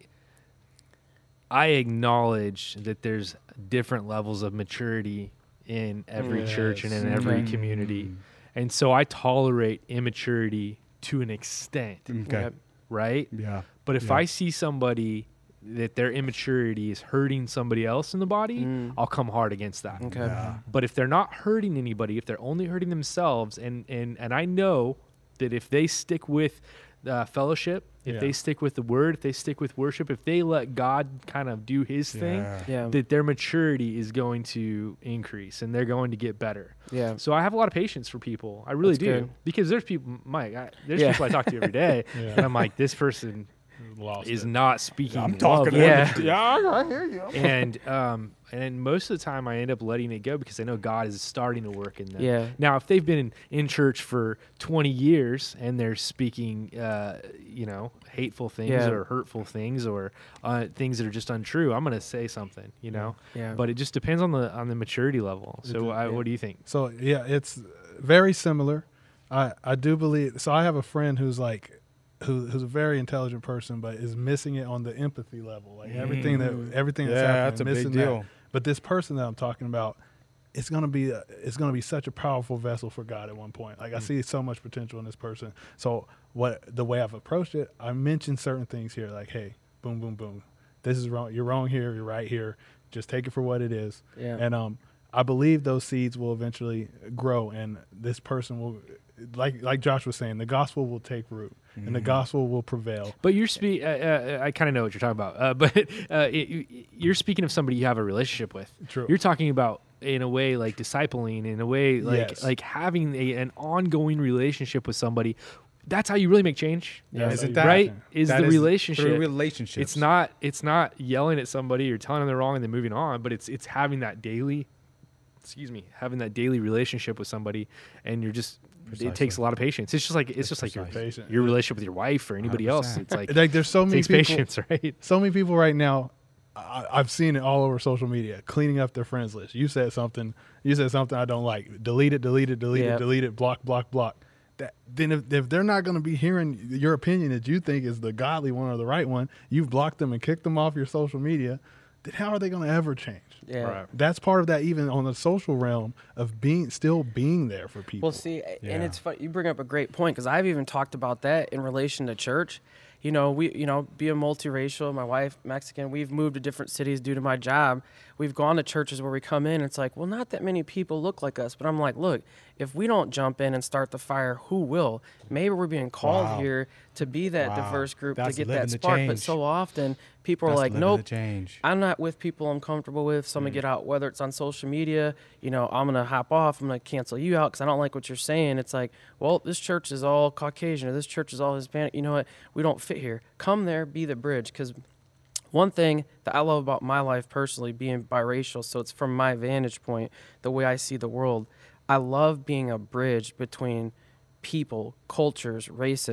I acknowledge that there's different levels of maturity in every church and in Yes. every Okay. community, and so I tolerate immaturity to an extent, Okay. Yep. right? Yeah. But if Yeah. I see somebody that their immaturity is hurting somebody else in the body, Mm. I'll come hard against that. Okay. Yeah. But if they're not hurting anybody, if they're only hurting themselves, and and and I know that if they stick with uh, fellowship, if Yeah. they stick with the word, if they stick with worship, if they let God kind of do His thing, Yeah. Yeah. that their maturity is going to increase and they're going to get better. Yeah. So I have a lot of patience for people. I really That's do, good. because there's people, Mike. I, there's Yeah. people I talk to every day, Yeah. and I'm like, this person Lost is it. not speaking. I'm love talking. or Yeah. truth. Yeah, I hear you. and um and most of the time I end up letting it go because I know God is starting to work in them. Yeah. Now, if they've been in, in church for twenty years and they're speaking, uh, you know, hateful things Yeah. or hurtful things or uh, things that are just untrue, I'm going to say something, you know. Yeah. But it just depends on the on the maturity level. So, do- I, yeah. what do you think? So yeah, it's very similar. I I do believe. So I have a friend who's like, who who's a very intelligent person, but is missing it on the empathy level. Like everything that everything that's Yeah, happening, that's a big missing deal. that. But this person that I'm talking about, it's gonna be a, it's gonna be such a powerful vessel for God at one point. Like I see so much potential in this person. So what the way I've approached it, I mentioned certain things here, like, hey, boom, boom, boom. This is wrong. You're wrong here. You're right here. Just take it for what it is. Yeah. And um, I believe those seeds will eventually grow, and this person will, like like Josh was saying, the gospel will take root, and Mm-hmm. the gospel will prevail. But you're spe- uh, uh, I kind of know what you're talking about. Uh, but uh, it, you- you're speaking of somebody you have a relationship with. True. You're talking about in a way like discipling, in a way like Yes. like having a, an ongoing relationship with somebody. That's how you really make change. Yeah, Isn't that- that right? Is that the relationship. through relationships? It's not it's not yelling at somebody or telling them they're wrong and then moving on, but it's it's having that daily excuse me, having that daily relationship with somebody, and you're just it takes Precisely. a lot of patience. It's just like it's just like your Precisely. Patient. your relationship with your wife or anybody one hundred else. percent. It's like Like there's so it many takes people, patience, right? so many people right now. I, I've seen it all over social media, cleaning up their friends list. You said something. You said something I don't like. Delete it. Delete it. Delete Yeah. it. Delete it. Block. Block. Block. That, then if, if they're not going to be hearing your opinion that you think is the godly one or the right one, you've blocked them and kicked them off your social media. Then how are they going to ever change? Yeah. Right. That's part of that, even on the social realm of being still being there for people. Well, see, a- Yeah. and it's fun. You bring up a great point, because I've even talked about that in relation to church. You know, we, you know, being multiracial, my wife Mexican, we've moved to different cities due to my job. We've gone to churches where we come in, it's like, well, not that many people look like us. But I'm like, look, if we don't jump in and start the fire, who will? Maybe we're being called Wow. here to be that Wow. diverse group That's to get living that the spark. But change. so often people are That's like, living the nope, change. I'm not with people I'm comfortable with, so I'm gonna get out. Whether it's on social media, you know, I'm gonna hop off. I'm gonna cancel you out because I don't like what you're saying. It's like, well, this church is all Caucasian or this church is all Hispanic. You know what? We don't fit here. Come there, be the bridge. Because one thing that I love about my life personally, being biracial, so it's from my vantage point, the way I see the world. I love being a bridge between people, cultures, races.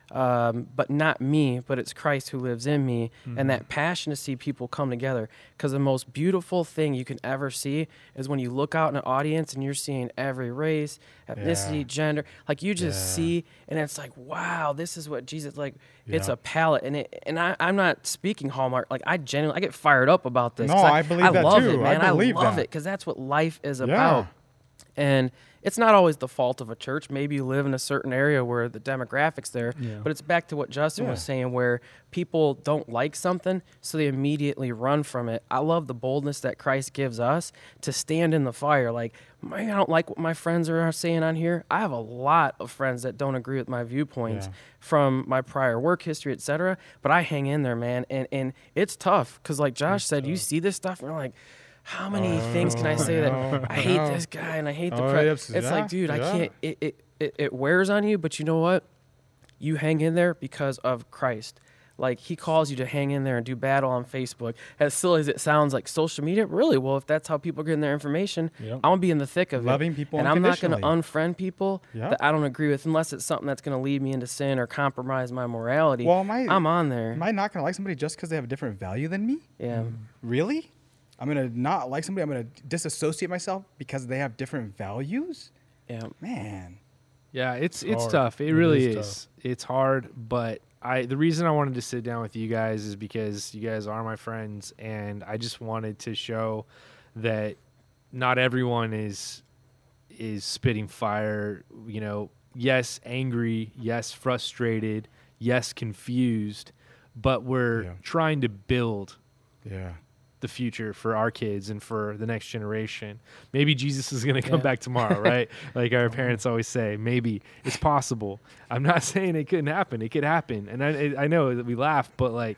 um, but not me, but it's Christ who lives in me, Mm-hmm. and that passion to see people come together. Because the most beautiful thing you can ever see is when you look out in an audience and you're seeing every race, ethnicity, Yeah. gender, like you just Yeah. see, and it's like, wow, this is what Jesus, like, it's Yeah. a palette. And it, and I, I'm not speaking Hallmark, like I genuinely, I get fired up about this. No, 'cause I believe I that love too. it, I man. believe love that. it because that's what life is Yeah. about. And it's not always the fault of a church. Maybe you live in a certain area where the demographics there, Yeah. but it's back to what Justin was Yeah. saying, where people don't like something, so they immediately run from it. I love the boldness that Christ gives us to stand in the fire. Like, man, I don't like what my friends are saying on here. I have a lot of friends that don't agree with my viewpoints Yeah. from my prior work history, et cetera. But I hang in there, man, and and it's tough because, like Josh said, you see this stuff and you're like, how many things can I say that no, I hate no. this guy and I hate the Oh, press? yes, It's yeah, like, dude, I yeah. can't. It, it it it wears on you, but you know what? You hang in there because of Christ. Like, he calls you to hang in there and do battle on Facebook. As silly as it sounds, like social media, really, well, if that's how people are getting their information, Yep. I want to be in the thick of Loving it. people and I'm not going to unconditionally. unfriend people Yep. that I don't agree with, unless it's something that's going to lead me into sin or compromise my morality. Well, am I, I'm on there. Am I not going to like somebody just because they have a different value than me? yeah. Really? I'm going to not like somebody. I'm going to disassociate myself because they have different values? Yeah. Man. Yeah, it's it's hard. tough. It It really is is. It's hard, but I the reason I wanted to sit down with you guys is because you guys are my friends, and I just wanted to show that not everyone is is spitting fire. You know, yes, angry, yes, frustrated, yes, confused, but we're Yeah. trying to build Yeah. the future for our kids and for the next generation. Maybe Jesus is going to come Yeah. back tomorrow, right? Like our parents always say, maybe it's possible. I'm not saying it couldn't happen. It could happen. And I, I know that we laugh, but like,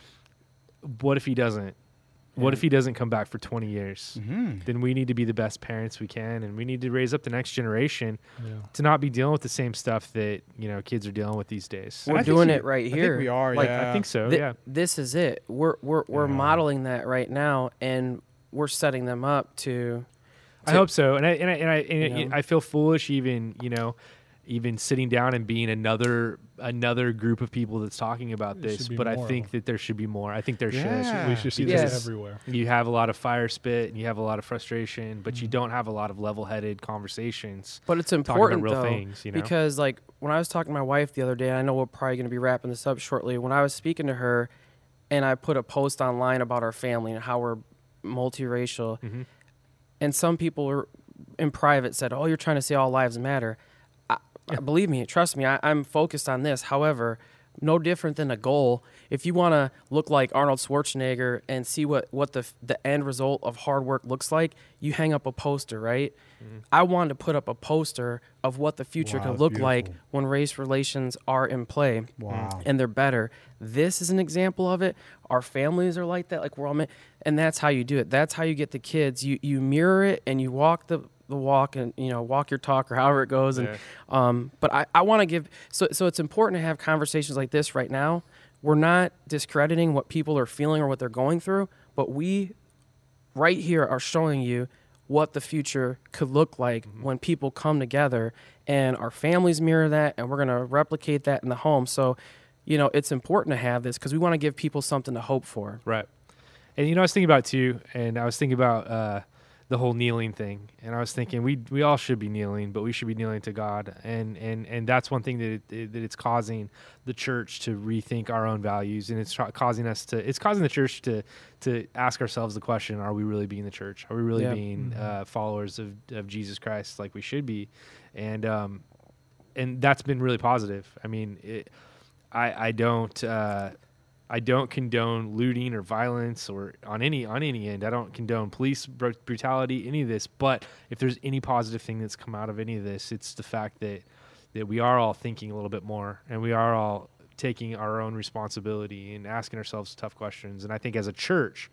what if he doesn't? What if he doesn't come back for twenty years? Mm-hmm. Then we need to be the best parents we can, and we need to raise up the next generation Yeah. to not be dealing with the same stuff that, you know, kids are dealing with these days. We're I think doing you- it right I think here. we are, Like, yeah. I think so, Thi- yeah. This is it. We're we're we're Yeah. modeling that right now, and we're setting them up to. I to- hope so, and I and I and I, and You know? I feel foolish even you know, even sitting down and being another another group of people that's talking about There this. should be But I more of think them. that there should be more. I think there Yeah. We should see Yes. this everywhere. should. You have a lot of fire spit and you have a lot of frustration, but Mm-hmm. you don't have a lot of level-headed conversations. But it's talking about important real though, things, you know? because like when I was talking to my wife the other day, and I know we're probably going to be wrapping this up shortly. When I was speaking to her, and I put a post online about our family and how we're multiracial, Mm-hmm. and some people were in private said, "Oh, you're trying to say all lives matter." I, I- believe me, trust me, I, I'm focused on this. However, no different than a goal. If you want to look like Arnold Schwarzenegger and see what, what the the end result of hard work looks like, you hang up a poster, right? I wanted to put up a poster of what the future Wow, could that's look like beautiful. when race relations are in play. Wow. And they're better. This is an example of it. Our families are like that, like we're all ma- and that's how you do it. That's how you get the kids. You you mirror it and you walk the the walk and you know walk your talk or however it goes. And Yeah. um, but I, I want to give so so it's important to have conversations like this right now. We're not discrediting what people are feeling or what they're going through, but we right here are showing you what the future could look like when people come together and our families mirror that, and we're going to replicate that in the home. So, you know, it's important to have this because we want to give people something to hope for. Right. And you know, I was thinking about too, and I was thinking about uh, the whole kneeling thing, and I was thinking we we all should be kneeling, but we should be kneeling to God, and and and that's one thing that it, it, that it's causing the church to rethink our own values, and it's tra- causing us to it's causing the church to to ask ourselves the question: Are we really being the church? Are we really Yeah. being uh, followers of of Jesus Christ like we should be? And um, and that's been really positive. I mean, it, I I don't. Uh, I don't condone looting or violence or on any on any end. I don't condone police br- brutality, any of this. But if there's any positive thing that's come out of any of this, it's the fact that that we are all thinking a little bit more, and we are all taking our own responsibility and asking ourselves tough questions. And I think as a church,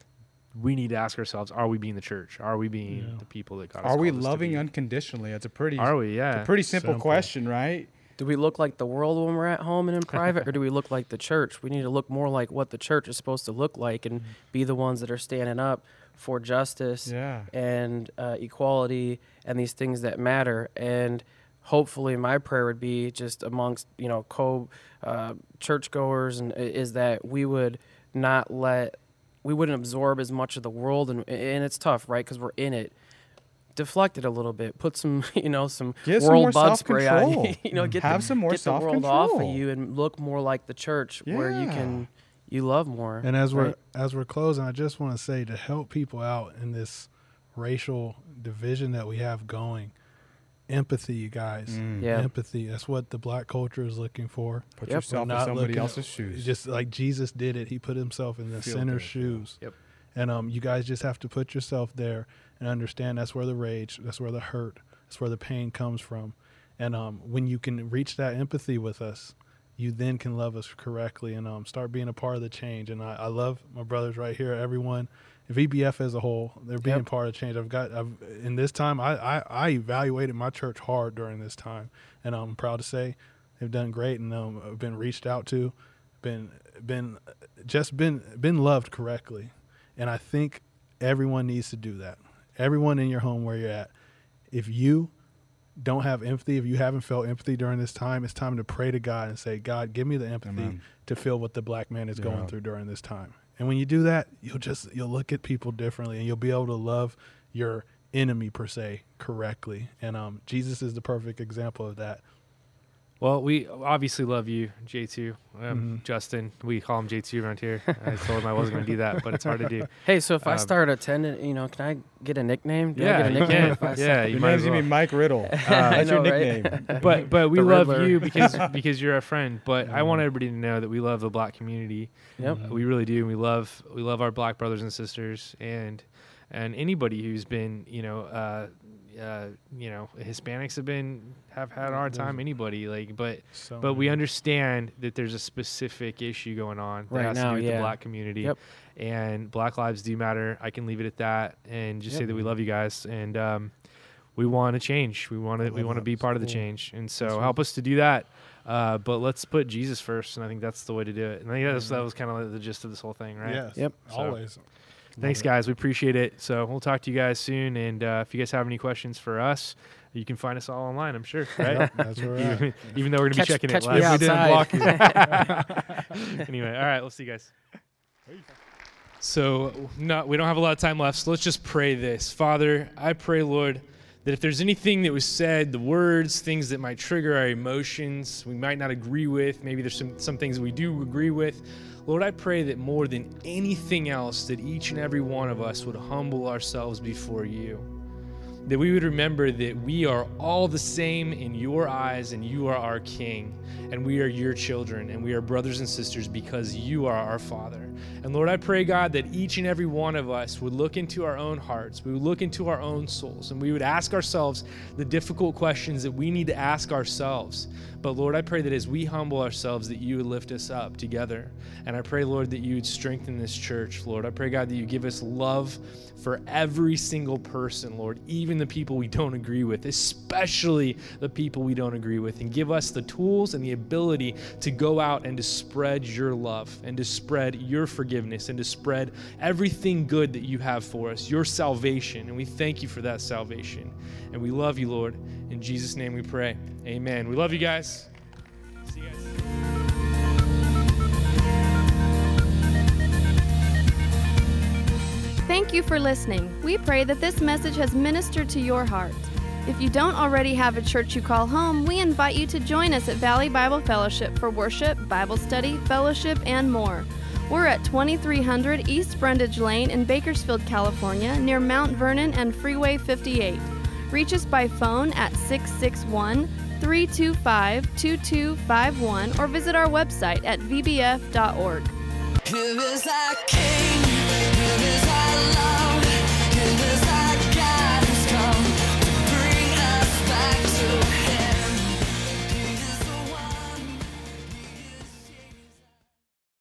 we need to ask ourselves: Are we being the church? Are we being Yeah. the people that God has Are we called us to loving be? unconditionally? It's a pretty Are we? Yeah. it's a pretty simple, Simple. question, right? Do we look like the world when we're at home and in private, or do we look like the church? We need to look more like what the church is supposed to look like and be the ones that are standing up for justice Yeah. and uh, equality and these things that matter. And hopefully my prayer would be just amongst, you know, co uh, churchgoers, and is that we would not let, we wouldn't absorb as much of the world, and and it's tough, right? Because we're in it. Deflect it a little bit. Put some, you know, some Get some world more bud spray on you. self-control. You know, get Have the, some more get the world off of self-control. you and look more like the church, where you Yeah. can you love more. And as we're right? as we're closing, I just want to say, to help people out in this racial division that we have going, empathy, you guys. Mm. Yeah. Empathy. That's what the black culture is looking for. Put Yep. yourself in Not somebody looking- else's shoes. Just like Jesus did it, he put himself in the Feel sinner's good, shoes. Yep. And um, you guys just have to put yourself there and understand that's where the rage, that's where the hurt, that's where the pain comes from. And um, when you can reach that empathy with us, you then can love us correctly and um, start being a part of the change. And I, I love my brothers right here, everyone, V B F as a whole. They're being Yep. part of change. I've got I've, in this time. I, I I evaluated my church hard during this time, and I'm proud to say they've done great, and um, I've been reached out to, been been just been been loved correctly. And I think everyone needs to do that. Everyone in your home where you're at, if you don't have empathy, if you haven't felt empathy during this time, it's time to pray to God and say, God, give me the empathy Amen. to feel what the black man is Yeah. going through during this time. And when you do that, you'll just, you'll look at people differently, and you'll be able to love your enemy per se correctly. And um, Jesus is the perfect example of that. Well, we obviously love you, J two. Um, Mhm. Justin, we call him J two around here. I told him I wasn't going to do that, but it's hard to do. Hey, so if I um, start attending, you know, can I get a nickname? Do I Yeah, get a you nickname can. if I Yeah, start- you Your might name's as gonna well. be Mike Riddle. I That's your know, right? nickname. But but we The love Riddler. you because because you're a friend. But I want everybody to know that we love the black community. Yep. Uh, we really do. We love we love our black brothers and sisters, and and anybody who's been you know uh, uh, you know Hispanics have been have had a hard time. Anybody like but So but we many. understand that there's a specific issue going on that Right has now, to do with yeah. the black community. Yep. And Black lives do matter. I can leave it at that, and just say Yep. that we love you guys, and um, we want to change. We want to we love want to that. be part of the Cool. change, and so That's help us to do that. Uh, but let's put Jesus first, and I think that's the way to do it. And I think that was, that was kind of like the gist of this whole thing, right? Yes. Yep. So, Always. Thanks, Love it. guys. We appreciate it. So we'll talk to you guys soon. And uh, if you guys have any questions for us, you can find us all online, I'm sure, right? Yep, that's where we're at. even, even though we're going to be Catch- checking catch it me live. If we didn't outside. block you. Anyway, all right, we'll see you guys. So, no, we don't have a lot of time left, so let's just pray this. Father, I pray, Lord, that if there's anything that was said, the words, things that might trigger our emotions, we might not agree with, maybe there's some, some things that we do agree with, Lord, I pray that more than anything else, that each and every one of us would humble ourselves before you. That we would remember that we are all the same in your eyes, and you are our King, and we are your children, and we are brothers and sisters because you are our Father. And Lord, I pray, God, that each and every one of us would look into our own hearts, we would look into our own souls, and we would ask ourselves the difficult questions that we need to ask ourselves. But Lord, I pray that as we humble ourselves, that you would lift us up together. And I pray, Lord, that you would strengthen this church, Lord. I pray, God, that you give us love for every single person, Lord, even the people we don't agree with, especially the people we don't agree with, and give us the tools and the ability to go out and to spread your love and to spread your forgiveness and to spread everything good that you have for us, your salvation. And we thank you for that salvation. And we love you, Lord. In Jesus' name we pray. Amen. We love you guys. See you guys. Thank you for listening. We pray that this message has ministered to your heart. If you don't already have a church you call home, we invite you to join us at Valley Bible Fellowship for worship, Bible study, fellowship, and more. We're at twenty-three hundred East Brundage Lane in Bakersfield, California, near Mount Vernon and Freeway fifty-eight. Reach us by phone at six six one, three two five, two two five one or visit our website at v b f dot org. Here is our King.